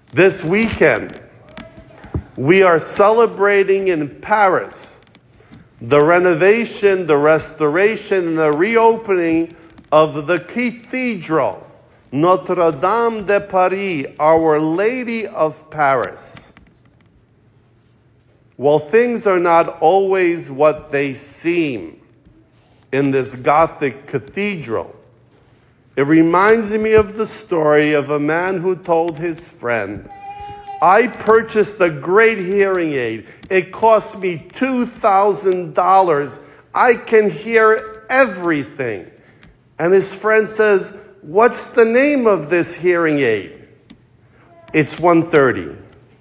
This weekend, we are celebrating in Paris the renovation, the restoration, and the reopening of the cathedral, Notre Dame de Paris, Our Lady of Paris. Well, things are not always what they seem in this Gothic cathedral. It reminds me of the story of a man who told his friend, I purchased a great hearing aid. It cost me $2,000. I can hear everything. And his friend says, what's the name of this hearing aid? It's 130.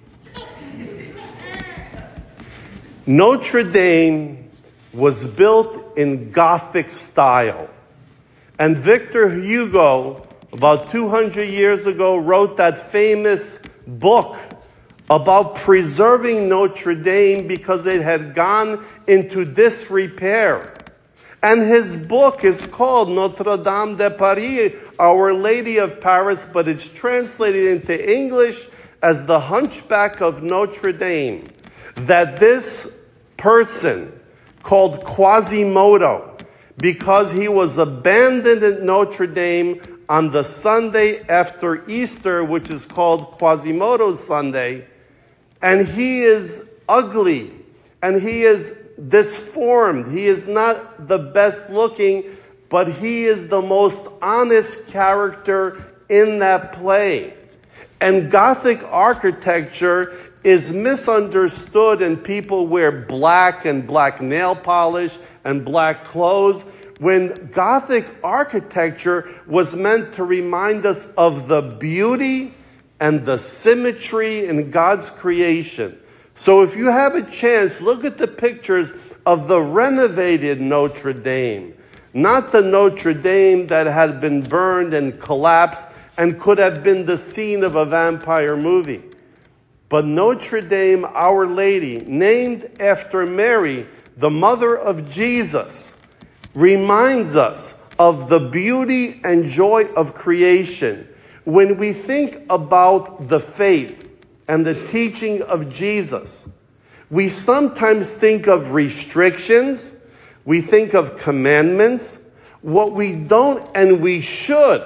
Notre Dame was built in Gothic style. And Victor Hugo, about 200 years ago, wrote that famous book about preserving Notre Dame because it had gone into disrepair. And his book is called Notre Dame de Paris, Our Lady of Paris, but it's translated into English as the Hunchback of Notre Dame. That this person called Quasimodo, because he was abandoned at Notre Dame on the Sunday after Easter, which is called Quasimodo's Sunday, and he is ugly, and he is disformed. He is not the best looking, but he is the most honest character in that play. And Gothic architecture is misunderstood, and people wear black and black nail polish and black clothes, when Gothic architecture was meant to remind us of the beauty and the symmetry in God's creation. So if you have a chance, look at the pictures of the renovated Notre Dame, not the Notre Dame that had been burned and collapsed and could have been the scene of a vampire movie. But Notre Dame, Our Lady, named after Mary, the mother of Jesus, reminds us of the beauty and joy of creation. When we think about the faith and the teaching of Jesus, we sometimes think of restrictions, we think of commandments. What we don't, and we should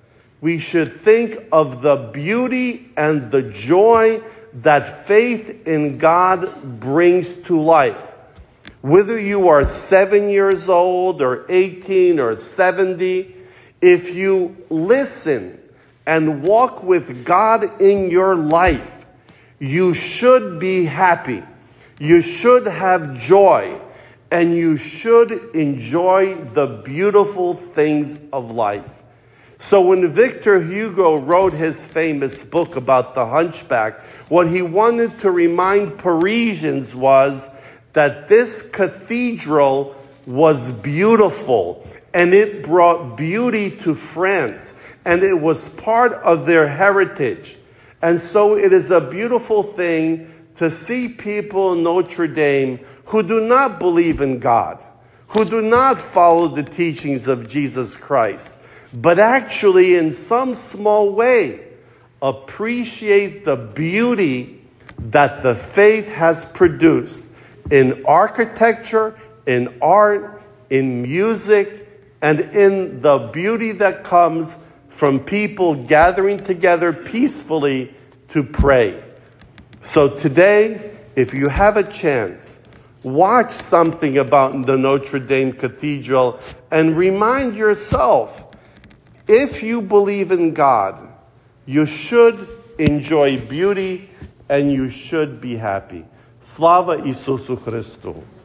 think of the beauty and the joy that faith in God brings to life. Whether you are 7 years old or 18 or 70, if you listen and walk with God in your life, you should be happy. You should have joy, and you should enjoy the beautiful things of life. So when Victor Hugo wrote his famous book about the Hunchback, what he wanted to remind Parisians was that this cathedral was beautiful, and it brought beauty to France, and it was part of their heritage. And so it is a beautiful thing to see people in Notre Dame who do not believe in God, who do not follow the teachings of Jesus Christ, but actually in some small way appreciate the beauty that the faith has produced in architecture, in art, in music, and in the beauty that comes from people gathering together peacefully to pray. So today, if you have a chance, watch something about the Notre Dame Cathedral and remind yourself, if you believe in God, you should enjoy beauty and you should be happy. Slava Isusu Christu.